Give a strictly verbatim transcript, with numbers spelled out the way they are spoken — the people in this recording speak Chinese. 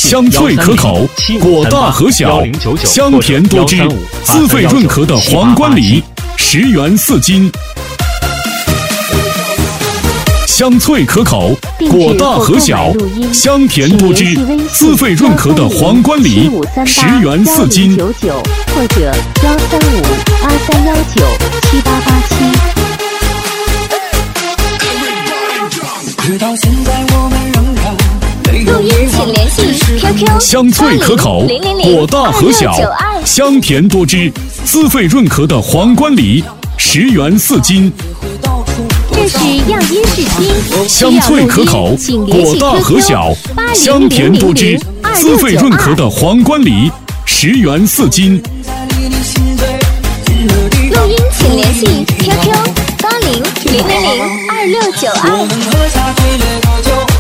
香脆可口，果大核小，香甜多汁，滋味润壳的皇冠梨，十元四斤。香脆可口，果大核小，香甜多汁，滋味润壳的皇冠梨，十元四斤。 或者幺三五八三幺九七八八七。 录音请联系 Q Q 香脆可口，果大核小，香甜多汁，滋味润壳的皇冠梨，十元四斤。 这是样音试听， 香脆可口，果大核小，香甜多汁，滋味润壳的皇冠梨，十元四斤。 录音请联系 Q Q 八零零零零二六九二。